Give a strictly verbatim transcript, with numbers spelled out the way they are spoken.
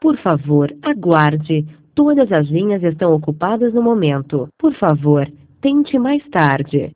Por favor, aguarde. Todas as linhas estão ocupadas no momento. Por favor, tente mais tarde.